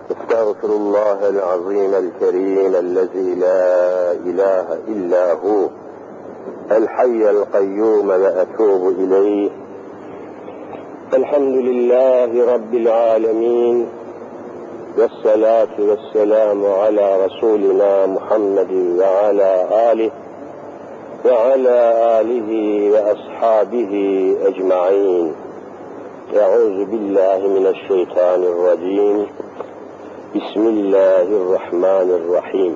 استغفر الله العظيم الكريم الذي لا إله إلا هو الحي القيوم وأتوب إليه. الحمد لله رب العالمين، والصلاة والسلام على رسولنا محمد وعلى آله وأصحابه أجمعين. أعوذ بالله من الشيطان الرجيم. بسم الله الرحمن الرحيم.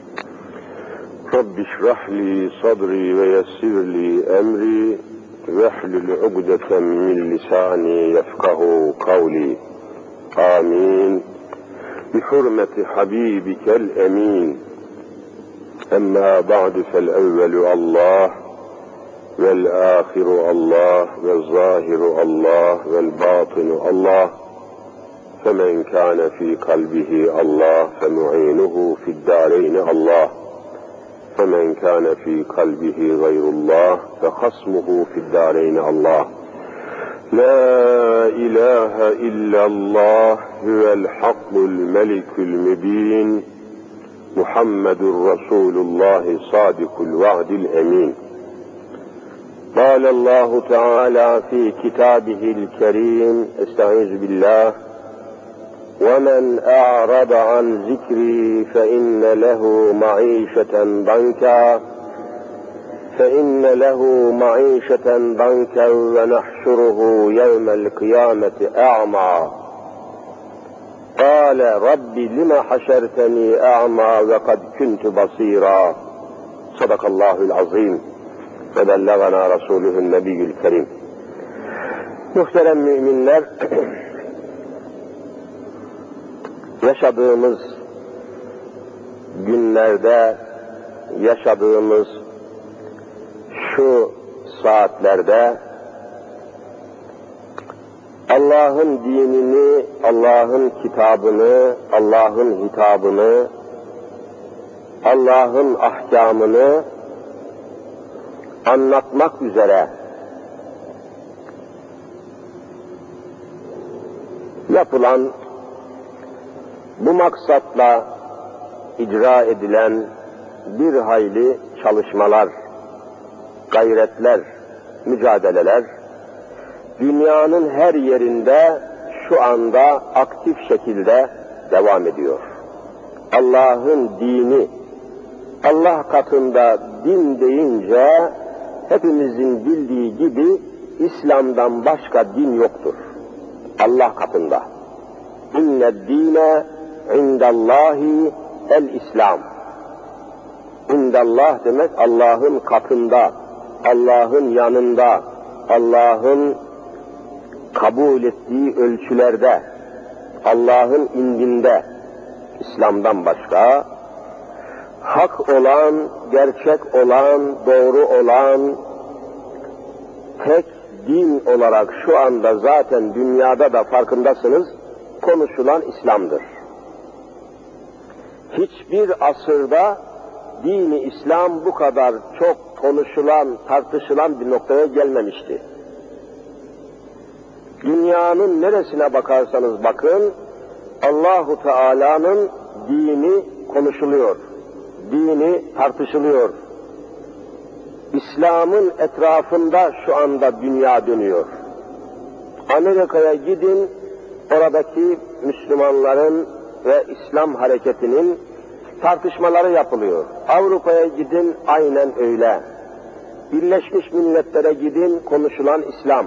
رب اشرح لي صدري ويسر لي أمري واحلل عقدة من لساني يفقه قولي. آمين بحرمة حبيبك الأمين. أما بعد، فالأول الله والآخر الله والظاهر الله والباطن الله، فمن كان في قلبه الله فمعينه في الدارين الله، فمن كان في قلبه غير الله فخصمه في الدارين الله. لا إله إلا الله هو الحق الملك المبين، محمد رسول الله صادق الوعد الأمين. قال الله تعالى في كتابه الكريم: استعيذ بالله: ومن أعرض عن ذكري فإن له معيشة ضنكا ونحشره يوم القيامة أعمى. قال رب لم حشرتني أعمى وقد كنت بصيرا. صدق الله العظيم وبلغنا رسوله النبي الكريم. Muhterem müminler, yaşadığımız günlerde, yaşadığımız şu saatlerde Allah'ın dinini, Allah'ın kitabını, Allah'ın hitabını, Allah'ın ahkamını anlatmak üzere yapılan, bu maksatla icra edilen bir hayli çalışmalar, gayretler, mücadeleler dünyanın her yerinde şu anda aktif şekilde devam ediyor. Allah'ın dini, Allah katında din deyince hepimizin bildiği gibi İslam'dan başka din yoktur. Allah katında. İnned dine indallahi el-İslam. İndallah demek Allah'ın katında, Allah'ın yanında, Allah'ın kabul ettiği ölçülerde, Allah'ın indinde İslam'dan başka hak olan, gerçek olan, doğru olan tek din olarak şu anda zaten dünyada da farkındasınız konuşulan İslam'dır. Hiçbir asırda dini İslam bu kadar çok konuşulan, tartışılan bir noktaya gelmemişti. Dünyanın neresine bakarsanız bakın, Allahu Teala'nın dini konuşuluyor, dini tartışılıyor. İslam'ın etrafında şu anda dünya dönüyor. Amerika'ya gidin, oradaki Müslümanların ve İslam hareketinin tartışmaları yapılıyor. Avrupa'ya gidin, aynen öyle. Birleşmiş Milletler'e gidin, konuşulan İslam.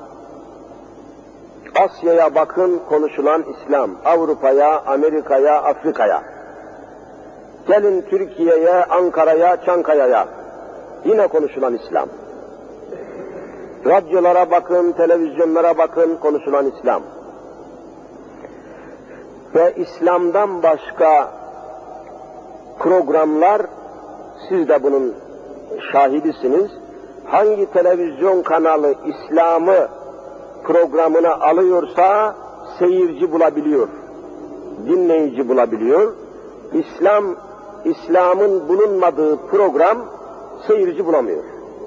Asya'ya bakın, konuşulan İslam. Avrupa'ya, Amerika'ya, Afrika'ya. Gelin Türkiye'ye, Ankara'ya, Çankaya'ya. Yine konuşulan İslam. Radyolara bakın, televizyonlara bakın, konuşulan İslam. Ve İslam'dan başka programlar, siz de bunun şahidisiniz. Hangi televizyon kanalı İslam'ı programına alıyorsa seyirci bulabiliyor, dinleyici bulabiliyor. İslam'ın bulunmadığı program seyirci bulamıyor.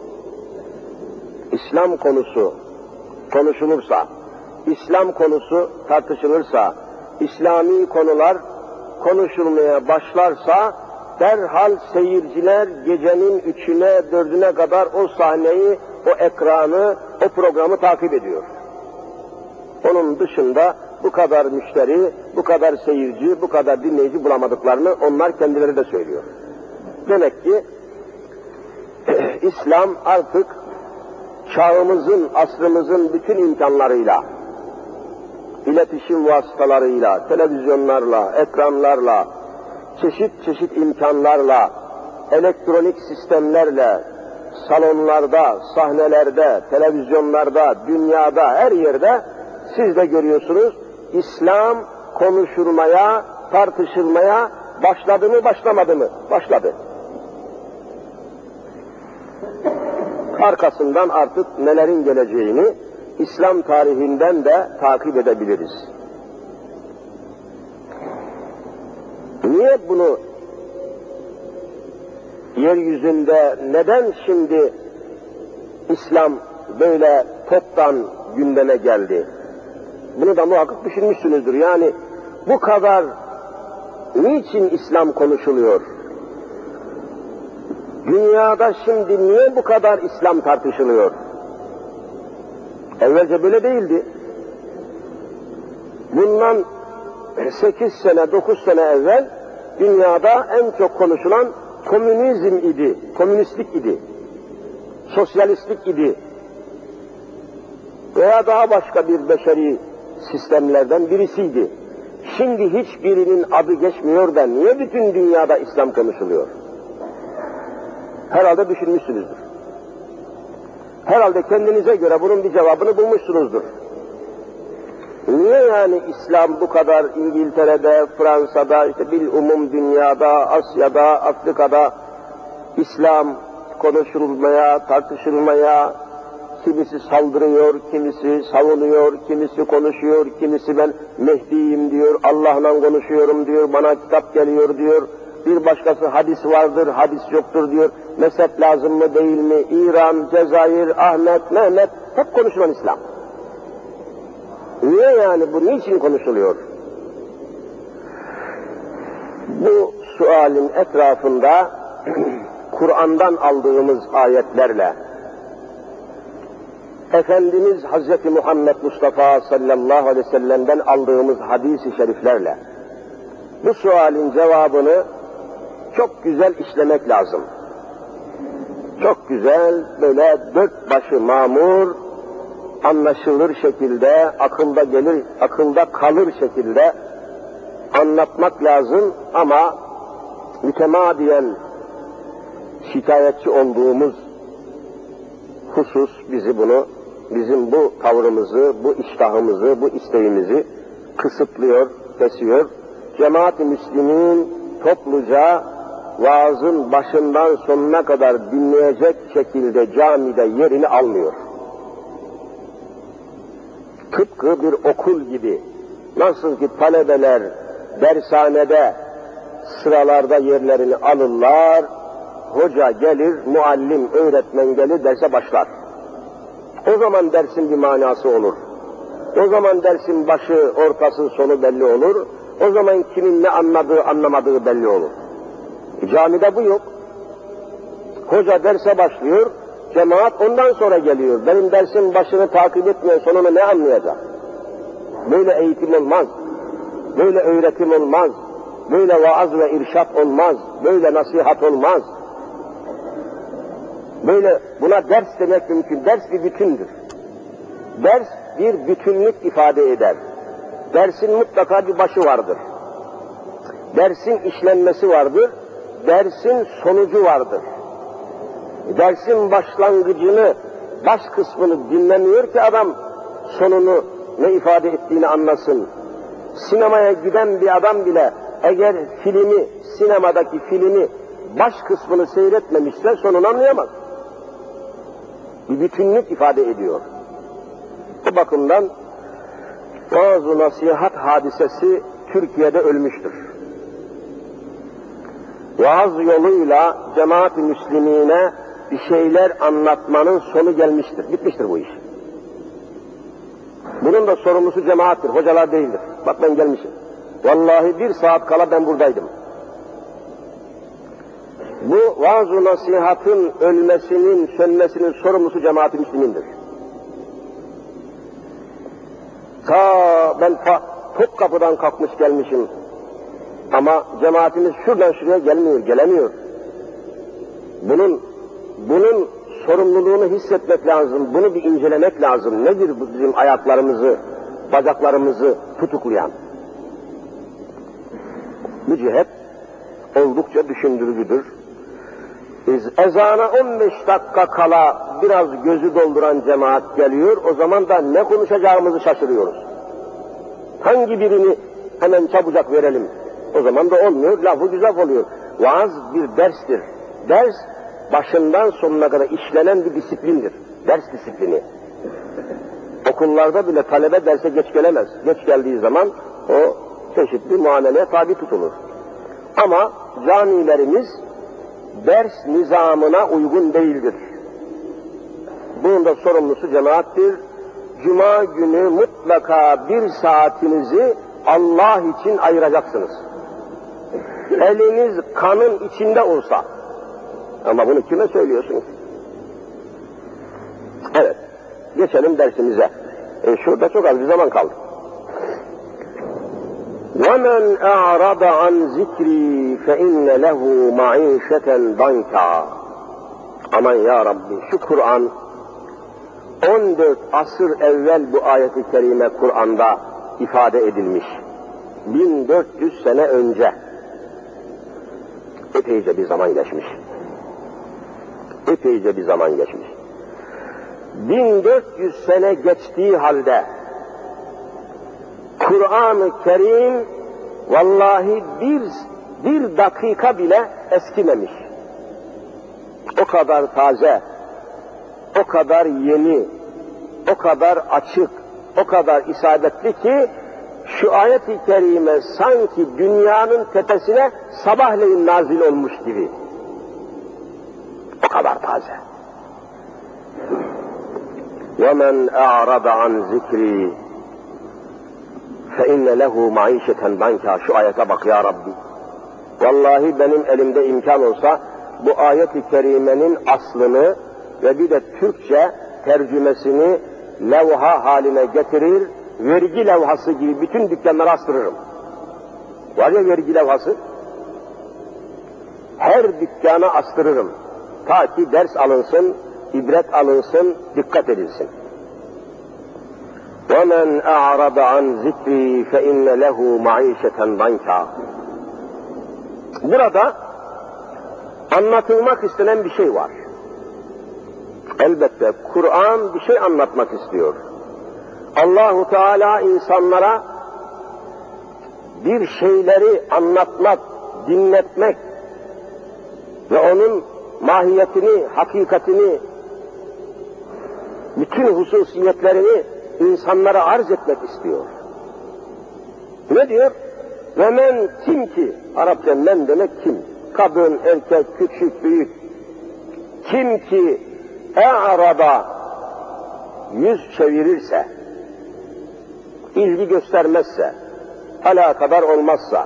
İslam konusu konuşulursa, İslam konusu tartışılırsa, İslami konular konuşulmaya başlarsa derhal seyirciler gecenin 3'üne 4'üne kadar o sahneyi, o ekranı, o programı takip ediyor. Onun dışında bu kadar müşteri, bu kadar seyirci, bu kadar dinleyici bulamadıklarını onlar kendileri de söylüyor. Demek ki İslam artık çağımızın, asrımızın bütün imkanlarıyla, iletişim vasıtalarıyla, televizyonlarla, ekranlarla, çeşit çeşit imkanlarla, elektronik sistemlerle, salonlarda, sahnelerde, televizyonlarda, dünyada, her yerde siz de görüyorsunuz, İslam konuşulmaya, tartışılmaya başladı mı, başlamadı mı? Başladı. Arkasından artık nelerin geleceğini İslam tarihinden de takip edebiliriz. Niye bunu yeryüzünde, neden şimdi İslam böyle toptan gündeme geldi? Bunu da muhakkak düşünmüşsünüzdür. Yani bu kadar niçin İslam konuşuluyor? Dünyada şimdi niye bu kadar İslam tartışılıyor? Evvelce böyle değildi. Bundan 8 sene, 9 sene evvel dünyada en çok konuşulan komünizm idi, komünistlik idi, sosyalistlik idi veya daha başka bir beşeri sistemlerden birisiydi. Şimdi hiçbirinin adı geçmiyor da niye bütün dünyada İslam konuşuluyor? Herhalde düşünmüşsünüzdür. Herhalde kendinize göre bunun bir cevabını bulmuşsunuzdur. Niye yani İslam bu kadar İngiltere'de, Fransa'da, işte bilumum dünyada, Asya'da, Afrika'da İslam konuşulmaya, tartışılmaya, kimisi saldırıyor, kimisi savunuyor, kimisi konuşuyor, kimisi ben Mehdi'yim diyor, Allah'la konuşuyorum diyor, bana kitap geliyor diyor, bir başkası hadis vardır, hadis yoktur diyor, mezhep lazım mı değil mi, İran, Cezayir, Ahmet, Mehmet, hep konuşulan İslam. Niye yani bu, niçin konuşuluyor? Bu sualin etrafında Kur'an'dan aldığımız ayetlerle, Efendimiz Hazreti Muhammed Mustafa sallallahu aleyhi ve sellem'den aldığımız hadis-i şeriflerle bu sualin cevabını çok güzel işlemek lazım. Çok güzel, böyle dört başı mamur, anlaşılır şekilde, akılda gelir, akılda kalır şekilde anlatmak lazım ama mütemadiyen şikayetçi olduğumuz husus bizim bu tavrımızı, bu iştahımızı, bu isteğimizi kısıtlıyor, kesiyor. Cemaat-i Müslümin topluca vaazın başından sonuna kadar dinleyecek şekilde camide yerini almıyor. Tıpkı bir okul gibi, nasıl ki talebeler dershanede sıralarda yerlerini alırlar, hoca gelir, muallim, öğretmen gelir, derse başlar. O zaman dersin bir manası olur. O zaman dersin başı, ortası, sonu belli olur. O zaman kimin ne anladığı, anlamadığı belli olur. Camide bu yok. Hoca derse başlıyor, cemaat ondan sonra geliyor. Benim dersin başını takip etmeyen sonunu ne anlayacak? Böyle eğitim olmaz. Böyle öğretim olmaz. Böyle vaaz ve irşat olmaz. Böyle nasihat olmaz. Böyle, buna ders demek mümkün. Ders bir bütündür. Ders bir bütünlük ifade eder. Dersin mutlaka bir başı vardır. Dersin işlenmesi vardır. Dersin sonucu vardır. Dersin başlangıcını, baş kısmını dinlemiyor ki adam sonunu ne ifade ettiğini anlasın. Sinemaya giden bir adam bile eğer sinemadaki filmi baş kısmını seyretmemişse sonunu anlayamaz. Bir bütünlük ifade ediyor. Bu bakımdan vaaz-ı nasihat hadisesi Türkiye'de ölmüştür. Vaaz yoluyla cemaat-i müslimine bir şeyler anlatmanın sonu gelmiştir. Bitmiştir bu iş. Bunun da sorumlusu cemaattir, hocalar değildir. Bak ben gelmişim. Vallahi 1 saat kala ben buradaydım. Bu vaaz-ı nasihatın ölmesinin, sönmesinin sorumlusu cemaat-i müslimindir. Ben Topkapı'dan kalkmış gelmişim. Ama cemaatimiz şuradan şuraya gelemiyor. Bunun sorumluluğunu hissetmek lazım, bunu bir incelemek lazım. Nedir bu bizim ayaklarımızı, bacaklarımızı tutuklayan? Bu cihet oldukça düşündürücüdür. Ezana 15 dakika kala biraz gözü dolduran cemaat geliyor, o zaman da ne konuşacağımızı şaşırıyoruz. Hangi birini hemen çabucak verelim? O zaman da olmuyor, lafı güzel oluyor. Vaaz bir derstir. Ders, başından sonuna kadar işlenen bir disiplindir. Ders disiplini. Okullarda bile talebe derse geç gelemez. Geç geldiği zaman o çeşitli muameleye tabi tutulur. Ama camilerimiz ders nizamına uygun değildir. Bunun da sorumlusu cemaattir. Cuma günü mutlaka 1 saatinizi Allah için ayıracaksınız. Eliniz kanın içinde olsa. Ama bunu kime söylüyorsunuz? Evet, geçelim dersimize. Şurada çok az bir zaman kaldı. وَمَنْ اَعْرَضَ عَنْ ذِكْرِي فَاِنَّ لَهُ مَعِيشَةً ضَنْكًا. Aman ya Rabbi, şu Kur'an 14 asır evvel bu ayet-i kerime Kur'an'da ifade edilmiş. 1400 sene önce. Epeyce bir zaman geçmiş. 1400 sene geçtiği halde Kur'an-ı Kerim vallahi bir dakika bile eskimemiş. O kadar taze, o kadar yeni, o kadar açık, o kadar isabetli ki şu ayet-i kerime sanki dünyanın tepesine sabahleyin nazil olmuş gibi. O kadar taze. وَمَنْ اَعْرَضَ عَنْ ذِكْرِي فَاِنَّ لَهُ مَعِيشَةً ضَنْكًا. Şu ayete bak ya Rabbi. Vallahi benim elimde imkan olsa bu ayet-i kerimenin aslını ve bir de Türkçe tercümesini levha haline getirir, vergi levhası gibi bütün dükkanlara astırırım. Var ya vergi levhası, her dükkana astırırım. Ta ki ders alınsın, ibret alınsın, dikkat edilsin. وَمَنْ اَعْرَضَ عَنْ ذِكْرِي فَاِنَّ لَهُ مَعِيشَةً ضَنْكًا. Burada anlatılmak istenen bir şey var. Elbette Kur'an bir şey anlatmak istiyor. Allahu Teala insanlara bir şeyleri anlatmak, dinletmek ve onun mahiyetini, hakikatini, bütün hususiyetlerini insanlara arz etmek istiyor. Ne diyor? Ve men kim ki, Arapça men demek kim? Kadın, erkek, küçük, büyük. Kim ki e'rada yüz çevirirse, ilgi göstermezse, alakadar olmazsa,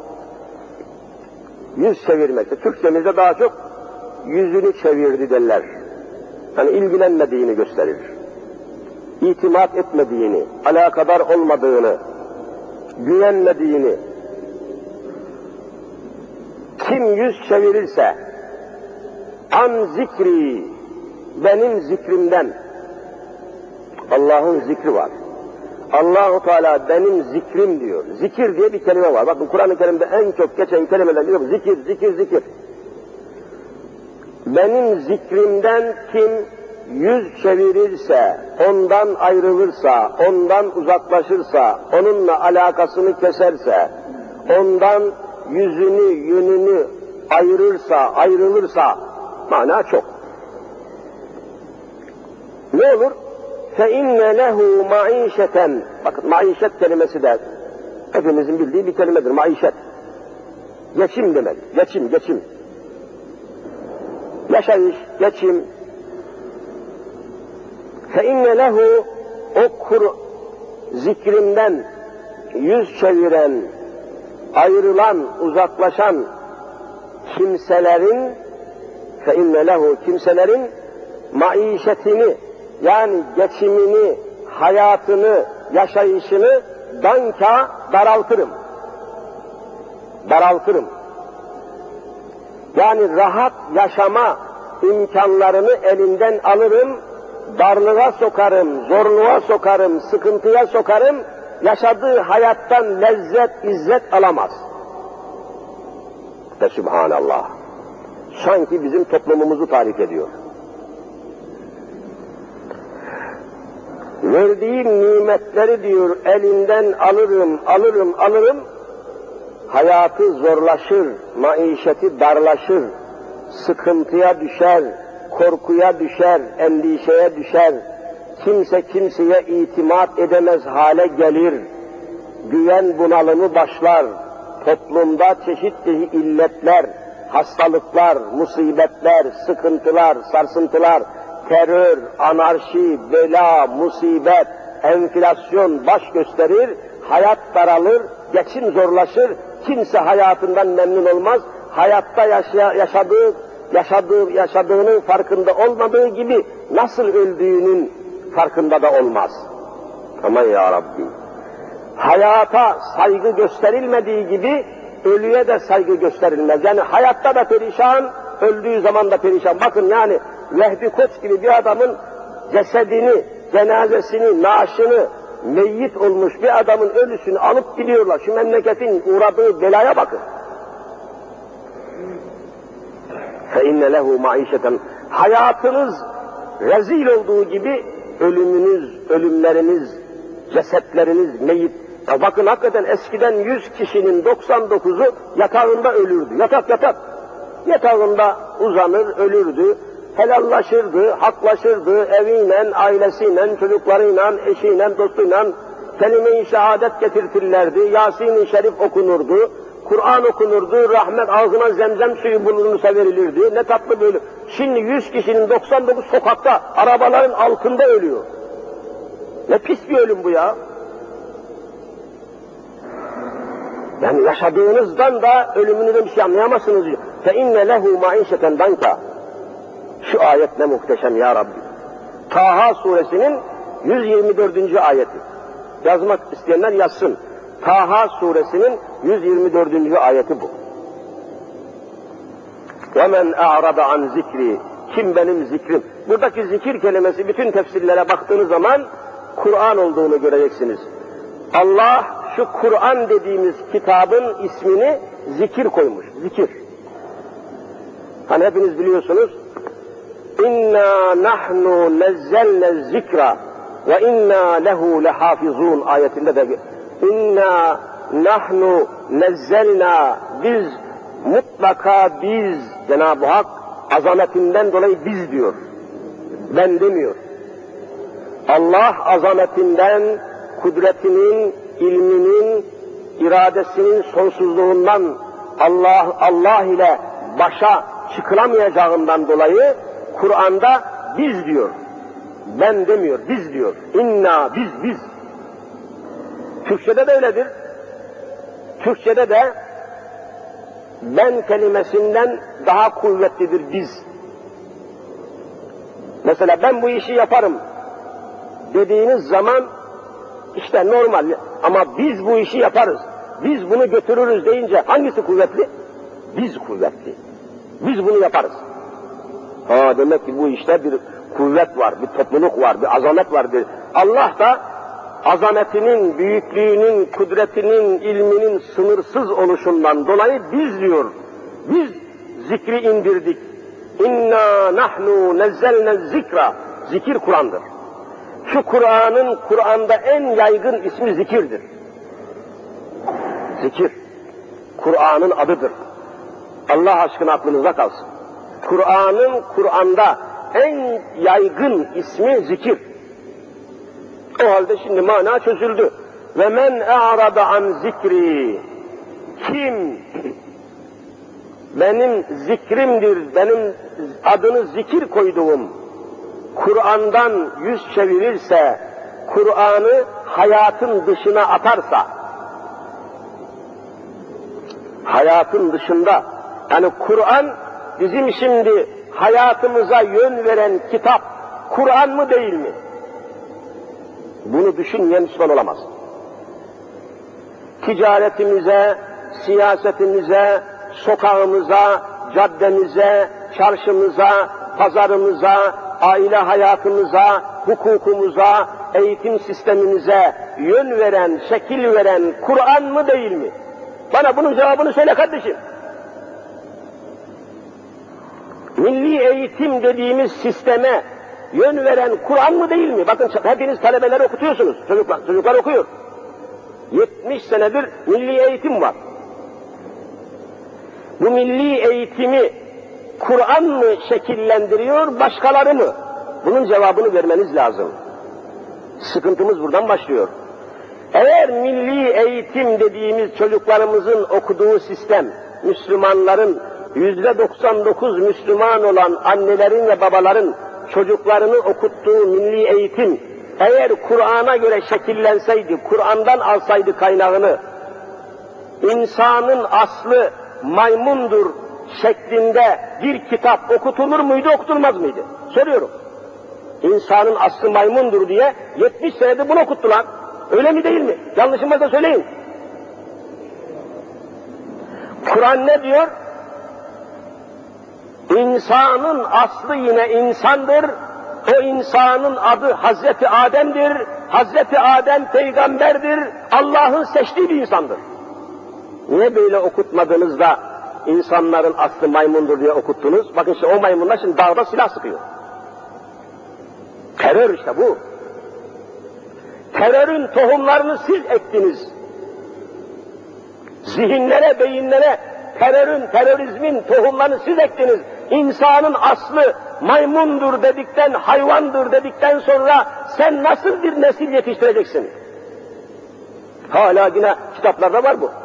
yüz çevirmekte, Türkçemizde daha çok yüzünü çevirdi derler. Yani ilgilenmediğini gösterir. İtimat etmediğini, alakadar olmadığını, güvenmediğini. Kim yüz çevirirse, an zikri, benim zikrimden, Allah'ın zikri var. Allah-u Teala benim zikrim diyor. Zikir diye bir kelime var. Bakın Kur'an-ı Kerim'de en çok geçen kelimeler diyor. Zikir, zikir, zikir. Benim zikrimden kim yüz çevirirse, ondan ayrılırsa, ondan uzaklaşırsa, onunla alakasını keserse, ondan yüzünü, yönünü ayrılırsa, mana çok. Ne olur? فَاِنَّ لَهُ مَعِيشَةً. Bakın maişet kelimesi de hepimizin bildiği bir kelimedir. Maişet. Geçim demek. Geçim. Yaşayış, geçim. فَاِنَّ لَهُ o zikrimden yüz çeviren, ayrılan, uzaklaşan kimselerin فَاِنَّ لَهُ kimselerin maişetini, yani geçimini, hayatını, yaşayışını danka daraltırım. Daraltırım. Yani rahat yaşama imkanlarını elinden alırım, darlığa sokarım, zorluğa sokarım, sıkıntıya sokarım, yaşadığı hayattan lezzet, izzet alamaz. Ve Sübhanallah. Sanki bizim toplumumuzu tarif ediyor. Verdiğim nimetleri diyor elinden alırım, hayatı zorlaşır, maişeti darlaşır, sıkıntıya düşer, korkuya düşer, endişeye düşer, kimse kimseye itimat edemez hale gelir, güven bunalımı başlar, toplumda çeşitli illetler, hastalıklar, musibetler, sıkıntılar, sarsıntılar, terör, anarşi, bela, musibet, enflasyon baş gösterir, hayat daralır, geçim zorlaşır, kimse hayatından memnun olmaz, hayatta yaşadığının farkında olmadığı gibi nasıl öldüğünün farkında da olmaz. Aman ya Rabbi! Hayata saygı gösterilmediği gibi ölüye de saygı gösterilmez. Yani hayatta da perişan, öldüğü zaman da perişan. Bakın yani Vehbi Koç gibi bir adamın cesedini, cenazesini, naaşını, meyyit olmuş bir adamın ölüsünü alıp gidiyorlar. Şu memleketin uğradığı belaya bakın. فَاِنَّ لَهُ مَعِيشَةً Hayatınız rezil olduğu gibi ölümünüz, ölümleriniz, cesetleriniz, meyyit. Ya bakın hakikaten eskiden 100 kişinin 99'u yatağında ölürdü. Yatak. Yatağında uzanır, ölürdü. Helallaşırdı, haklaşırdı, eviyle, ailesiyle, çocuklarıyla, eşiyle, dostuyla kelime-i şehadet getirtirlerdi. Yasin-i Şerif okunurdu, Kur'an okunurdu, rahmet ağzına zemzem suyu bulunursa verilirdi. Ne tatlı böyle. Şimdi 100 kişinin 99 sokakta, arabaların altında ölüyor. Ne pis bir ölüm bu ya. Yani yaşadığınızdan da ölümünü de bir şey anlayamazsınız. فَاِنَّ لَهُ مَعِيشَةً دَنْكَ Şu ayet ne muhteşem ya Rabbi. Taha suresinin 124. ayeti. Yazmak isteyenler yazsın. Taha suresinin 124. ayeti bu. وَمَنْ اَعْرَضَ عَنْ zikri Kim benim zikrim? Buradaki zikir kelimesi bütün tefsirlere baktığınız zaman Kur'an olduğunu göreceksiniz. Allah şu Kur'an dediğimiz kitabın ismini zikir koymuş. Zikir. Hani hepiniz biliyorsunuz. İnna nahnu nezzelne zikra ve inna lehu lehafizun ayetinde de inna nahnu nezzelna biz mutlaka biz Cenab-ı Hak azametinden dolayı biz diyor. Ben demiyor. Allah azametinden, kudretinin, ilminin, iradesinin sonsuzluğundan Allah ile başa çıkılamayacağından dolayı Kur'an'da biz diyor. Ben demiyor, biz diyor. İnna, biz. Türkçede de öyledir. Türkçede de ben kelimesinden daha kuvvetlidir biz. Mesela ben bu işi yaparım dediğiniz zaman işte normal ama biz bu işi yaparız, biz bunu götürürüz deyince hangisi kuvvetli? Biz kuvvetli. Biz bunu yaparız. Demek ki bu işte bir kuvvet var, bir topluluk var, bir azamet var. Allah da azametinin, büyüklüğünün, kudretinin, ilminin sınırsız oluşundan dolayı biz diyor. Biz zikri indirdik. İnna nahnu nezzelne zikra. Zikir Kur'an'dır. Şu Kur'an'da en yaygın ismi zikirdir. Zikir. Kur'an'ın adıdır. Allah aşkına aklınıza kalsın. Kur'an'da en yaygın ismi zikir. O halde şimdi mana çözüldü. Ve men e'rada an zikri. Kim benim zikrimdir, benim adını zikir koyduğum Kur'an'dan yüz çevirirse, Kur'an'ı hayatın dışına atarsa, hayatın dışında, yani Kur'an bizim şimdi hayatımıza yön veren kitap, Kur'an mı değil mi? Bunu düşünmeyen Müslüman olamaz. Ticaretimize, siyasetimize, sokağımıza, caddemize, çarşımıza, pazarımıza, aile hayatımıza, hukukumuza, eğitim sistemimize yön veren, şekil veren Kur'an mı değil mi? Bana bunun cevabını söyle kardeşim. Milli eğitim dediğimiz sisteme yön veren Kur'an mı değil mi? Bakın hepiniz talebeleri okutuyorsunuz, çocuklar okuyor. 70 senedir milli eğitim var. Bu milli eğitimi Kur'an mı şekillendiriyor, başkaları mı? Bunun cevabını vermeniz lazım. Sıkıntımız buradan başlıyor. Eğer milli eğitim dediğimiz çocuklarımızın okuduğu sistem, Müslümanların %99 Müslüman olan annelerin ve babaların çocuklarını okuttuğu milli eğitim, eğer Kur'an'a göre şekillenseydi, Kur'an'dan alsaydı kaynağını, insanın aslı maymundur şeklinde bir kitap okutulur muydu, okutulmaz mıydı? Soruyorum. İnsanın aslı maymundur diye 70 senedir bunu okuttular. Öyle mi değil mi? Yanlışım varsa söyleyin. Kur'an ne diyor? İnsanın aslı yine insandır. O insanın adı Hazreti Adem'dir. Hazreti Adem peygamberdir. Allah'ın seçtiği bir insandır. Niye böyle okutmadınız da insanların aslı maymundur diye okuttunuz? Bakın işte o maymunlar şimdi dağda silah sıkıyor. Terör işte bu. Terörün tohumlarını siz ektiniz. Zihinlere, beyinlere terörizmin tohumlarını siz ektiniz. İnsanın aslı maymundur dedikten, hayvandır dedikten sonra sen nasıl bir nesil yetiştireceksin? Hala yine kitaplarda var bu.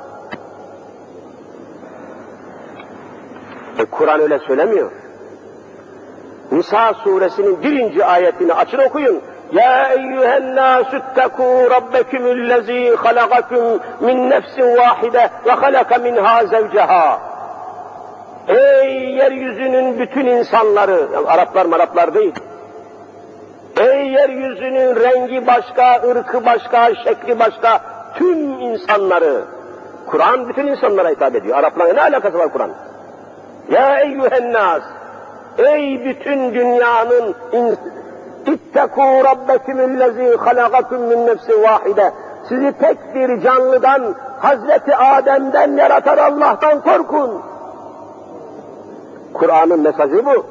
Kur'an öyle söylemiyor. Nisa suresinin 1. ayetini açın okuyun. Ya eyyühen nâsüttekû rabbekümüllezî halagakum min nefsin vâhide ve halaka minhâ zevceha. Ey yeryüzünün bütün insanları, yani Araplar değil. Ey yeryüzünün rengi başka, ırkı başka, şekli başka, tüm insanları. Kur'an bütün insanlara hitap ediyor. Araplarla ne alakası var Kur'an? Ya eyyühen nâs. Ey bütün dünyanın İttekû rabbekümüllezî halagakum min nefsin vâhide. Sizi tek bir canlıdan, Hazreti Adem'den yaratan Allah'tan korkun. Kur'an'ın mesajı bu.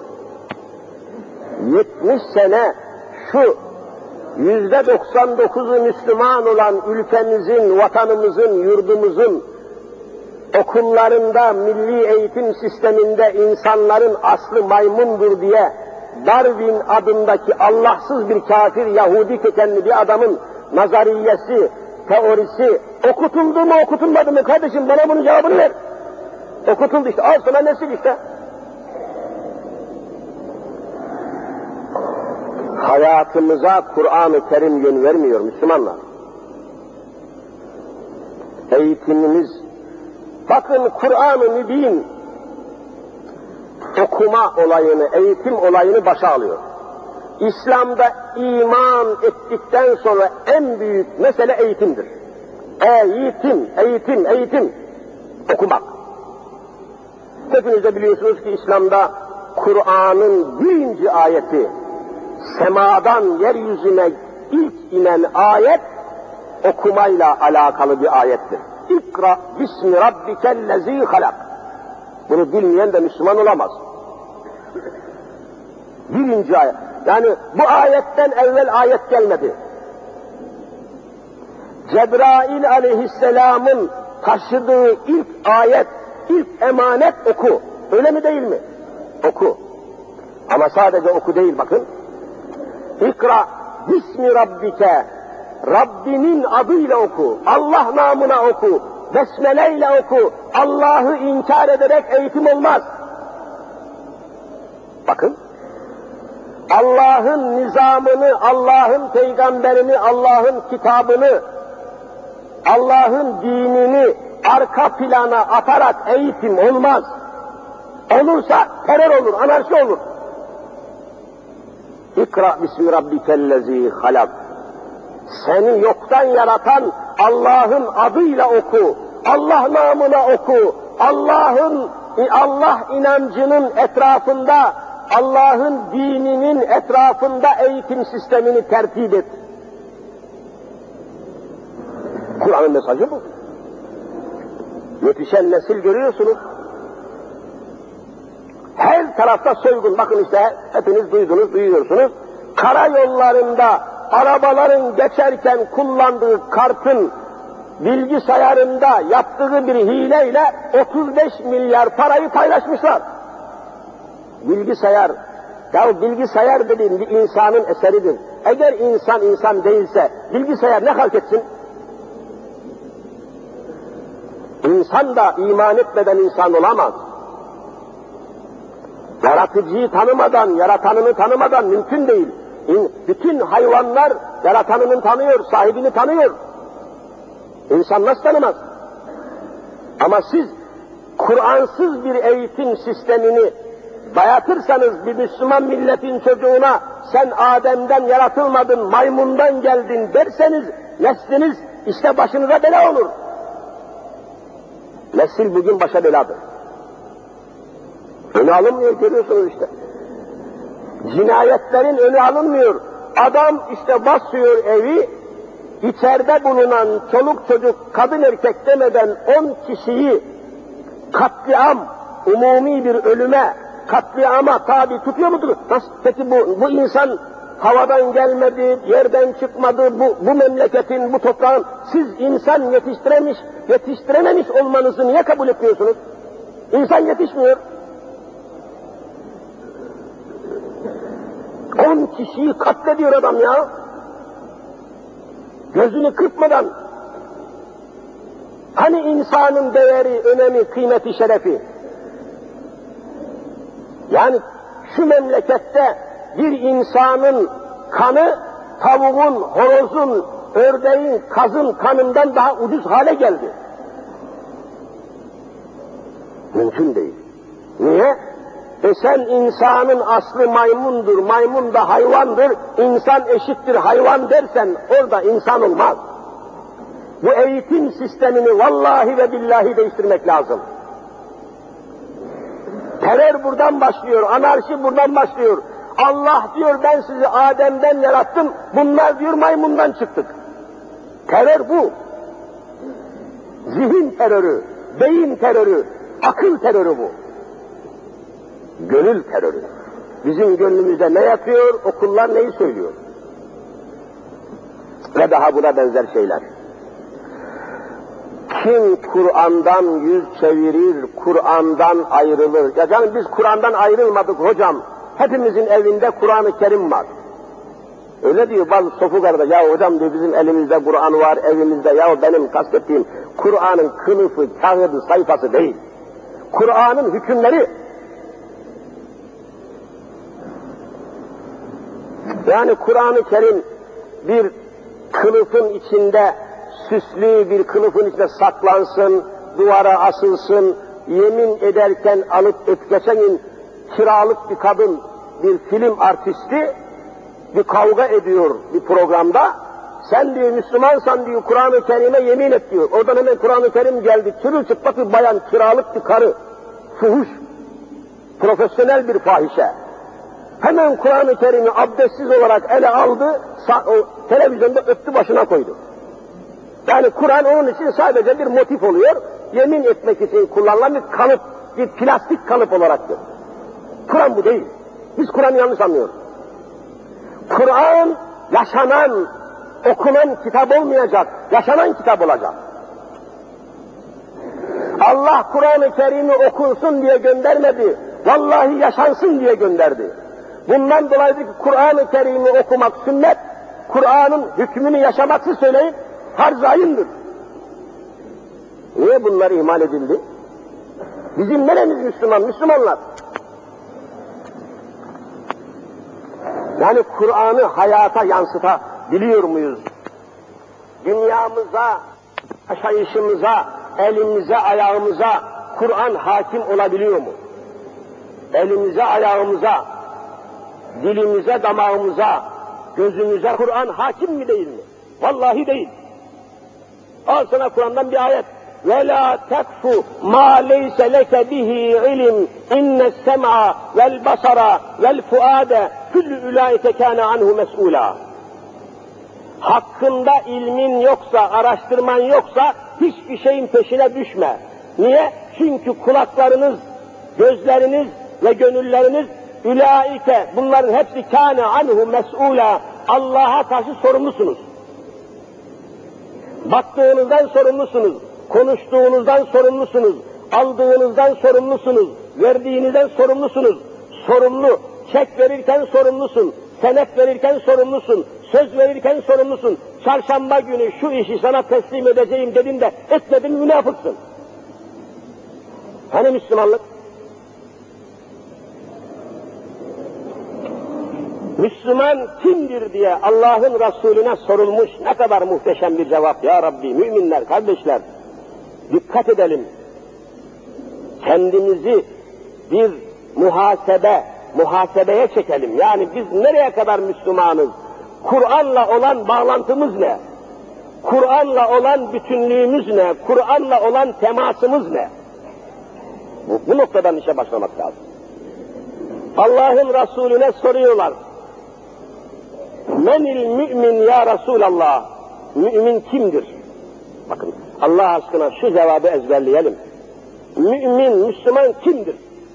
70 sene şu %99'u Müslüman olan ülkemizin, vatanımızın, yurdumuzun okullarında, milli eğitim sisteminde insanların aslı maymundur diye Darwin adındaki Allahsız bir kafir Yahudi kökenli bir adamın nazariyesi, teorisi okutuldu mu okutulmadı mı kardeşim, bana bunun cevabını ver. Okutuldu işte, al sana nesil işte. Hayatımıza Kur'an-ı Kerim yön vermiyor Müslümanlar. Eğitimimiz, bakın Kur'an-ı Mübin okuma olayını, eğitim olayını başa alıyor. İslam'da iman ettikten sonra en büyük mesele eğitimdir. Eğitim, okumak. Hepiniz de biliyorsunuz ki İslam'da Kur'an'ın 1. ayeti, semadan yeryüzüne ilk inen ayet, okumayla alakalı bir ayettir. İkra bismi rabbikellezî halak. Bunu bilmeyen de Müslüman olamaz. 1. ayet. Yani bu ayetten evvel ayet gelmedi. Cebrail aleyhisselamın taşıdığı ilk ayet, ilk emanet oku. Öyle mi değil mi? Oku. Ama sadece oku değil bakın. İkra bismi rabbike. Rabbinin adıyla oku. Allah namına oku. Besmeleyle oku. Allah'ı inkar ederek eğitim olmaz. Bakın. Allah'ın nizamını, Allah'ın peygamberini, Allah'ın kitabını, Allah'ın dinini arka plana atarak eğitim olmaz. Olursa terör olur, anarşi olur. İkra bismi rabbikellezî halak. Seni yoktan yaratan Allah'ın adıyla oku. Allah namına oku. Allah inancının etrafında, Allah'ın dininin etrafında eğitim sistemini tertip et. Kur'an'ın mesajı bu. Yetişen nesil görüyorsunuz. Her tarafta soygun. Bakın işte hepiniz duyuyorsunuz. Karayollarında arabaların geçerken kullandığı kartın bilgisayarında yaptığı bir hileyle 35 milyar parayı paylaşmışlar. Bilgisayar, ya bilgisayar dediğim bir insanın eseridir. Eğer insan değilse bilgisayar ne halk etsin? İnsan da iman etmeden insan olamaz. Yaratıcıyı tanımadan, yaratanını tanımadan mümkün değil. Bütün hayvanlar yaratanını tanıyor, sahibini tanıyor. İnsan nasıl tanımaz? Ama siz Kur'ansız bir eğitim sistemini dayatırsanız bir Müslüman milletin çocuğuna sen Adem'den yaratılmadın, maymundan geldin derseniz nesliniz işte başınıza bela olur. Nesil bugün başa beladır. Önü alınmıyor, görüyorsunuz işte. Cinayetlerin önü alınmıyor. Adam işte basıyor evi, içeride bulunan çoluk çocuk, kadın erkek demeden 10 kişiyi katliam, umumi bir ölüme, katliama tabi tutuyor mudur? Nasıl? Peki bu insan havadan gelmedi, yerden çıkmadı, bu memleketin, bu toprağın, siz insan yetiştirememiş olmanızı niye kabul etmiyorsunuz? İnsan yetişmiyor. 10 kişiyi katlediyor adam ya. Gözünü kırpmadan. Hani insanın değeri, önemi, kıymeti, şerefi? Yani şu memlekette bir insanın kanı tavuğun, horozun, ördeğin, kazın kanından daha ucuz hale geldi. Mümkün değil. Niye? Sen insanın aslı maymundur, maymun da hayvandır, insan eşittir hayvan dersen orada insan olmaz. Bu eğitim sistemini vallahi ve billahi değiştirmek lazım. Terör buradan başlıyor, anarşi buradan başlıyor. Allah diyor ben sizi Adem'den yarattım, bunlar diyor maymundan çıktık. Terör bu. Zihin terörü, beyin terörü, akıl terörü bu. Gönül terörü. Bizim gönlümüzde ne yapıyor, okullar neyi söylüyor? Ve daha buna benzer şeyler. Kim Kur'an'dan yüz çevirir, Kur'an'dan ayrılır. Ya canım biz Kur'an'dan ayrılmadık hocam. Hepimizin evinde Kur'an-ı Kerim var. Öyle diyor bazı sofu kardeş. Ya hocam diyor bizim elimizde Kur'an var, evimizde. Ya benim kastettiğim Kur'an'ın kılıfı, kağıdı, sayfası değil. Kur'an'ın hükümleri. Yani Kur'an-ı Kerim bir kılıfın içinde, süslü bir kılıfın içinde saklansın, duvara asılsın, yemin ederken alıp geçen gün kiralık bir kadın, bir film artisti, bir kavga ediyor bir programda, sen diyor Müslümansan diyor Kur'an-ı Kerim'e yemin et diyor. Oradan hemen Kur'an-ı Kerim geldi, çırılçıplak bir bayan, kiralık bir karı, fuhuş, profesyonel bir fahişe. Hemen Kur'an-ı Kerim'i abdestsiz olarak ele aldı, televizyonda öptü başına koydu. Yani Kur'an onun için sadece bir motif oluyor, yemin etmek için kullanılan bir kalıp, bir plastik kalıp olaraktır. Kur'an bu değil. Biz Kur'an'ı yanlış anlıyoruz. Kur'an yaşanan, okunan kitap olmayacak, yaşanan kitap olacak. Allah Kur'an-ı Kerim'i okunsun diye göndermedi, vallahi yaşansın diye gönderdi. Bundan dolayı ki Kur'an-ı Kerim'i okumak sünnet, Kur'an'ın hükmünü yaşaması söyleyip farz-ı ayındır. Niye bunlar ihmal edildi? Bizim neremiz Müslüman, Müslümanlar? Yani Kur'an'ı hayata yansıtabiliyor muyuz? Dünyamıza, yaşayışımıza, elimize ayağımıza Kur'an hakim olabiliyor mu? Elimize ayağımıza, dilimize damağımıza, gözümüze Kur'an hakim mi değil mi? Vallahi değil. Al sana Kur'an'dan bir ayet. وَلَا تَكْفُ مَا لَيْسَ لَكَ بِهِ عِلِمٍ اِنَّ السَّمْعَ وَالْبَصَرَ وَالْفُؤَادَ كُلُّ اُولَٰئِكَ كَانَ عَنْهُ مَسْئُولًا. Hakkında ilmin yoksa, araştırman yoksa hiçbir şeyin peşine düşme. Niye? Çünkü kulaklarınız, gözleriniz ve gönülleriniz ülaike, bunların hepsi kâne anhu mes'ûlâ, Allah'a karşı sorumlusunuz. Baktığınızdan sorumlusunuz, konuştuğunuzdan sorumlusunuz, aldığınızdan sorumlusunuz, verdiğinizden sorumlusunuz. Sorumlu, çek verirken sorumlusun, senet verirken sorumlusun, söz verirken sorumlusun. Çarşamba günü şu işi sana teslim edeceğim dedin de etmedin, münafıksın. Hani Müslümanlık? Müslüman kimdir diye Allah'ın Resulüne sorulmuş, ne kadar muhteşem bir cevap ya Rabbi. Müminler, kardeşler, dikkat edelim. Kendimizi bir muhasebeye çekelim. Yani biz nereye kadar Müslümanız? Kur'an'la olan bağlantımız ne? Kur'an'la olan bütünlüğümüz ne? Kur'an'la olan temasımız ne? Bu noktadan işe başlamak lazım. Allah'ın Resulüne soruyorlar. Menil mümin ya Resulallah? Mümin kimdir? Bakın Allah aşkına şu cevabı ezberleyelim. Mümin, Müslüman kimdir?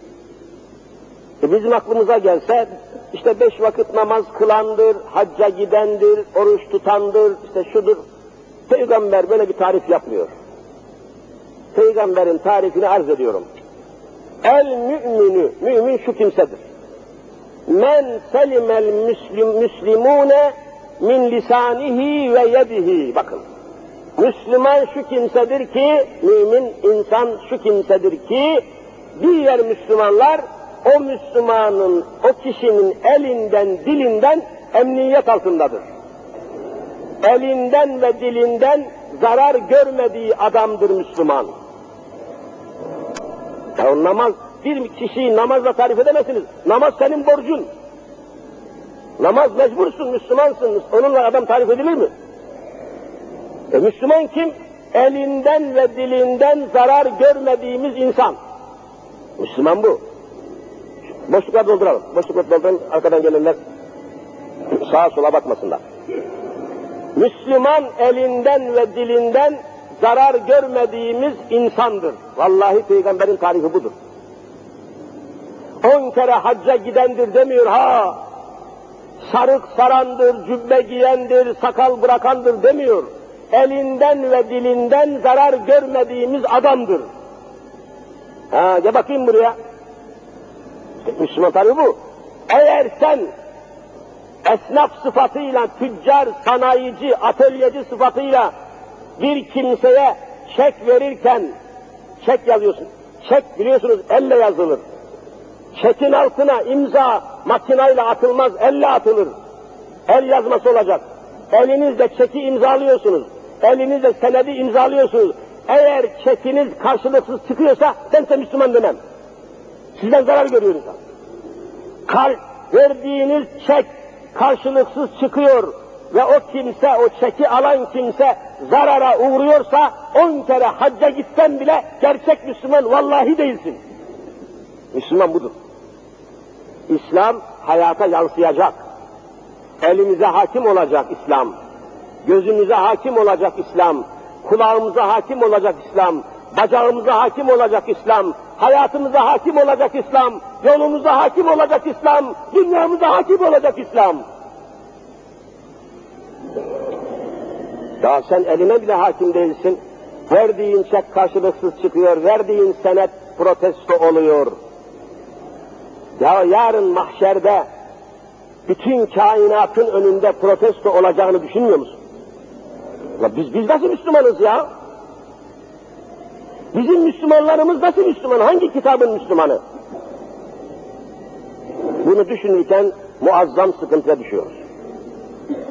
Bizim aklımıza gelse işte 5 vakit namaz kılandır, hacca gidendir, oruç tutandır, işte şudur. Peygamber böyle bir tarif yapmıyor. Peygamberin tarifini arz ediyorum. El müminü, mümin şu kimsedir. Men selimel müslimune min lisanihi ve yedihi. Bakın, Müslüman şu kimsedir ki, mümin insan şu kimsedir ki, diğer Müslümanlar o Müslümanın, o kişinin elinden, dilinden emniyet altındadır. Elinden ve dilinden zarar görmediği adamdır Müslüman. Ya namaz, bir kişiyi namazla tarif edemezsiniz. Namaz senin borcun. Namaz mecbursun, Müslümansın. Onunla adam tarif edilir mi? Müslüman kim? Elinden ve dilinden zarar görmediğimiz insan. Müslüman bu. Boşlukları dolduralım. Boşlukları dolduralım, arkadan gelenler sağa sola bakmasınlar. Müslüman elinden ve dilinden zarar görmediğimiz insandır. Vallahi Peygamberin tarifi budur. 10 kere hacca gidendir demiyor ha. Sarık sarandır, cübbe giyendir, sakal bırakandır demiyor. Elinden ve dilinden zarar görmediğimiz adamdır. Ha, gel bakayım buraya. Müslüman tarifi bu. Eğer sen esnaf sıfatıyla, tüccar, sanayici, atölyeci sıfatıyla bir kimseye çek verirken, çek yazıyorsun. Çek biliyorsunuz elle yazılır. Çekin altına imza makinayla atılmaz, elle atılır. El yazması olacak. Elinizle çeki imzalıyorsunuz. Elinizle senedi imzalıyorsunuz. Eğer çekiniz karşılıksız çıkıyorsa ben Müslüman demem. Sizden zarar görüyor insan. Verdiğiniz çek karşılıksız çıkıyor ve o kimse, o çeki alan kimse zarara uğruyorsa 10 kere hacca gitsen bile gerçek Müslüman vallahi değilsin. Müslüman budur. İslam hayata yansıyacak. Elimize hakim olacak İslam. Gözümüze hakim olacak İslam. Kulağımıza hakim olacak İslam. Bacağımıza hakim olacak İslam. Hayatımıza hakim olacak İslam. Yolumuza hakim olacak İslam. Dünyamıza hakim olacak İslam. Ya sen eline bile hakim değilsin. Verdiğin çek karşılıksız çıkıyor. Verdiğin senet protesto oluyor. Ya yarın mahşerde bütün kainatın önünde protesto olacağını düşünmüyor musun? Ya biz nasıl Müslümanız ya? Bizim Müslümanlarımız nasıl Müslüman? Hangi kitabın Müslümanı? Bunu düşünürken muazzam sıkıntıya düşüyoruz.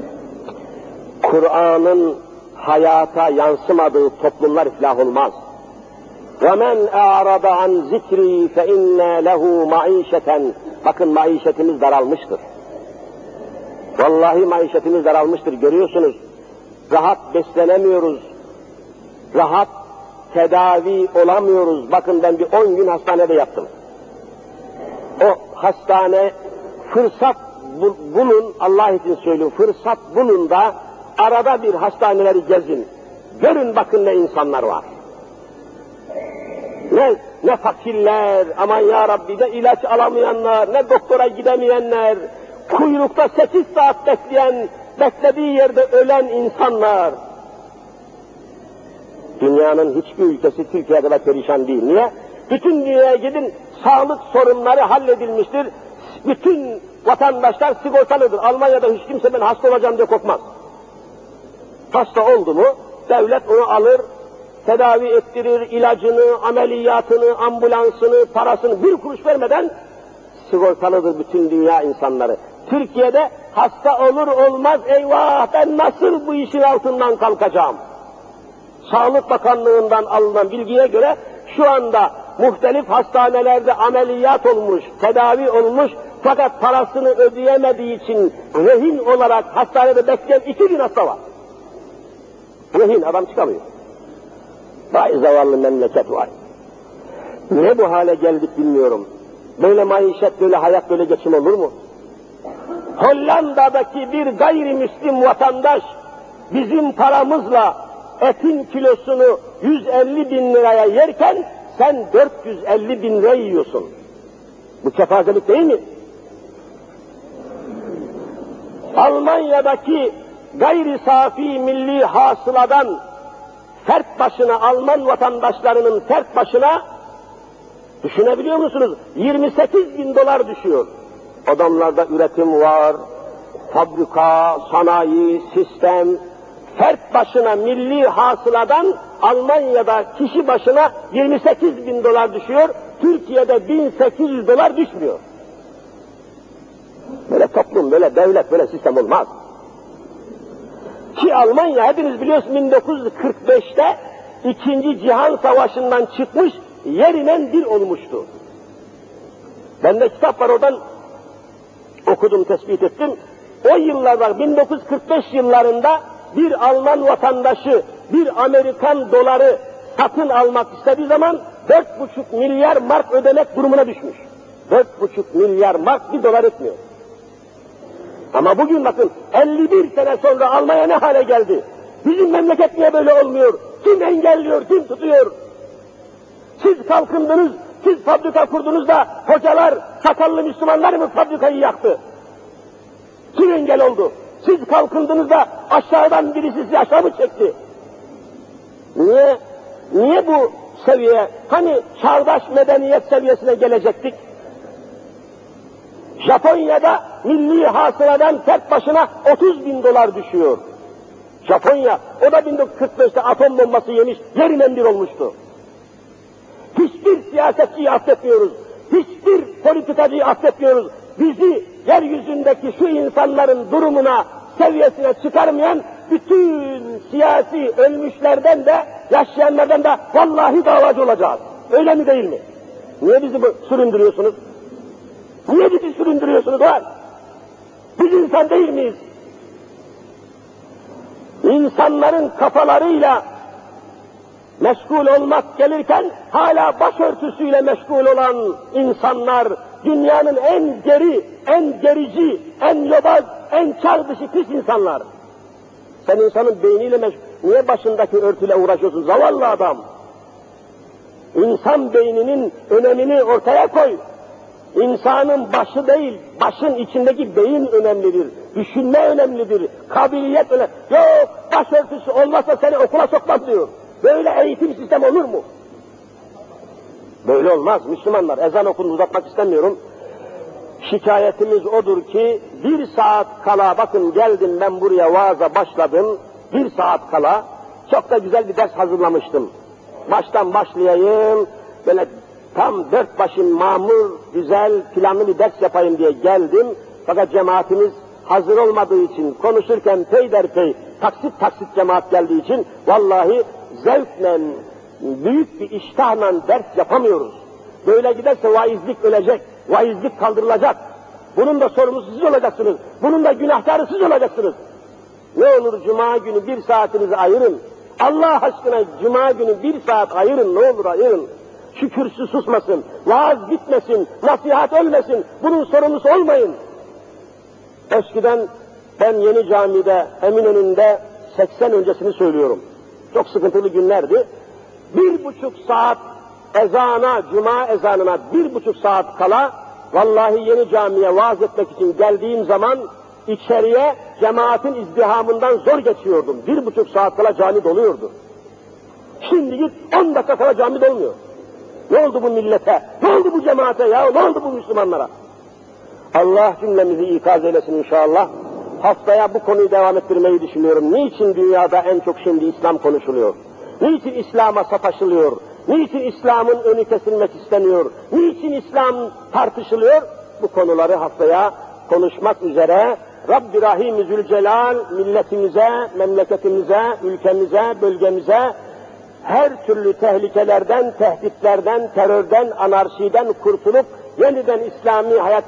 Kur'an'ın hayata yansımadığı toplumlar iflah olmaz. وَمَنْ اَعْرَضَ عَنْ ذِكْرِي فَاِنَّا لَهُ مَعِيشَةً. Bakın maişetimiz daralmıştır. Vallahi maişetimiz daralmıştır, görüyorsunuz. Rahat beslenemiyoruz. Rahat tedavi olamıyoruz. Bakın ben bir 10 gün hastanede yattım. O hastane fırsat bulun, Allah için söylüyorum, fırsat bulun da arada bir hastaneleri gezin. Görün bakın ne insanlar var. Ne fakirler, aman ya Rabbi, ne ilaç alamayanlar, ne doktora gidemeyenler, kuyrukta 8 saat bekleyen, beklediği yerde ölen insanlar. Dünyanın hiçbir ülkesi Türkiye kadar perişan değil. Niye? Bütün dünyaya gidin, sağlık sorunları halledilmiştir. Bütün vatandaşlar sigortalıdır. Almanya'da hiç kimse ben hasta olacağım diye korkmaz. Hasta oldu mu, devlet onu alır, tedavi ettirir, ilacını, ameliyatını, ambulansını, parasını bir kuruş vermeden sigortalıdır bütün dünya insanları. Türkiye'de hasta olur olmaz, eyvah ben nasıl bu işin altından kalkacağım? Sağlık Bakanlığı'ndan alınan bilgiye göre şu anda muhtelif hastanelerde ameliyat olmuş, tedavi olmuş fakat parasını ödeyemediği için rehin olarak hastanede bekleyen 2.000 hasta var. Rehin, adam çıkamıyor. Vay zavallı memleket var. Niye bu hale geldik bilmiyorum. Böyle maişet, böyle hayat, böyle geçim olur mu? Hollanda'daki bir gayrimüslim vatandaş bizim paramızla etin kilosunu 150 bin liraya yerken sen 450 bin lira yiyorsun. Bu kefazelik değil mi? Almanya'daki gayri safi milli hasıladan fert başına, Alman vatandaşlarının fert başına, düşünebiliyor musunuz? 28 bin dolar düşüyor. Adamlarda üretim var, fabrika, sanayi, sistem. Fert başına milli hasıladan Almanya'da kişi başına 28 bin dolar düşüyor, Türkiye'de 1800 dolar düşmüyor. Böyle toplum, böyle devlet, böyle sistem olmaz. Ki Almanya hepiniz biliyorsunuz 1945'te 2. Cihan Savaşı'ndan çıkmış, yerine bir olmuştu. Bende kitap var, oradan okudum, tespit ettim. O yıllarda 1945 yıllarında bir Alman vatandaşı bir Amerikan doları satın almak istediği zaman 4,5 milyar mark ödemek durumuna düşmüş. 4,5 milyar mark bir dolar etmiyor. Ama bugün bakın 51 sene sonra Almanya ne hale geldi? Bizim memleket niye böyle olmuyor? Kim engelliyor, kim tutuyor? Siz kalkındınız, siz fabrika kurdunuz da hocalar, sakallı Müslümanlar mı fabrikayı yaktı? Kim engel oldu? Siz kalkındınız da aşağıdan birisi sizi aşağı mı çekti? Niye? Niye bu seviye? Hani çağdaş medeniyet seviyesine gelecektik? Japonya'da milli hasıladan fert başına 30 bin dolar düşüyor. Japonya, o da 1945'te atom bombası yemiş, yerinden bir olmuştu. Hiçbir siyasetçiyi affetmiyoruz, hiçbir politikacıyı affetmiyoruz. Bizi yeryüzündeki şu insanların durumuna, seviyesine çıkarmayan bütün siyasi ölmüşlerden de, yaşayanlardan da vallahi davacı olacağız. Öyle mi değil mi? Niye bizi süründürüyorsunuz? Niye bizi süründürüyorsunuz lan? Biz insan değil miyiz? İnsanların kafalarıyla meşgul olmak gelirken hala başörtüsüyle meşgul olan insanlar, dünyanın en geri, en gerici, en yobaz, en çağ dışı pis insanlar. Sen insanın beyniyle meşgul, niye başındaki örtüyle uğraşıyorsun zavallı adam? İnsan beyninin önemini ortaya koy. İnsanın başı değil, başın içindeki beyin önemlidir, düşünme önemlidir, kabiliyet önemlidir. Yok, başörtüsü olmazsa seni okula sokmam diyor. Böyle eğitim sistemi olur mu? Böyle olmaz Müslümanlar. Ezan okundu, uzatmak istemiyorum. Şikayetimiz odur ki 1 saat kala, bakın geldim ben buraya vaaza başladım, 1 saat kala çok da güzel bir ders hazırlamıştım. Baştan başlayayım, böyle tam 4 başın mamur, güzel, planlı bir ders yapayım diye geldim. Fakat cemaatimiz hazır olmadığı için, konuşurken peyderpey, taksit taksit cemaat geldiği için, vallahi zevkle, büyük bir iştahla ders yapamıyoruz. Böyle giderse vaizlik ölecek, vaizlik kaldırılacak. Bunun da sorumlusu siz olacaksınız, bunun da günahkarı siz olacaksınız. Ne olur cuma günü 1 saatinizi ayırın. Allah aşkına cuma günü 1 saat ayırın, ne olur ayırın. Şu kürsü susmasın, vaaz bitmesin, nasihat ölmesin, bunun sorumlusu olmayın. Eskiden ben Yeni Cami'de, Eminönü'nde 80 öncesini söylüyorum. Çok sıkıntılı günlerdi. 1,5 saat ezana, cuma ezanına 1,5 saat kala, vallahi Yeni Cami'ye vaaz etmek için geldiğim zaman içeriye cemaatin izdihamından zor geçiyordum. 1,5 saat kala cami doluyordu. Şimdi git 10 dakika kala cami dolmuyor. Ne oldu bu millete? Ne oldu bu cemaate ya? Ne oldu bu Müslümanlara? Allah cümlemizi ikaz eylesin inşallah. Haftaya bu konuyu devam ettirmeyi düşünüyorum. Niçin dünyada en çok şimdi İslam konuşuluyor? Niçin İslam'a sataşılıyor? Niçin İslam'ın önü kesilmek isteniyor? Niçin İslam tartışılıyor? Bu konuları haftaya konuşmak üzere Rabbi Rahim-i Zülcelal milletimize, memleketimize, ülkemize, bölgemize her türlü tehlikelerden, tehditlerden, terörden, anarşiden kurtulup yeniden İslami hayat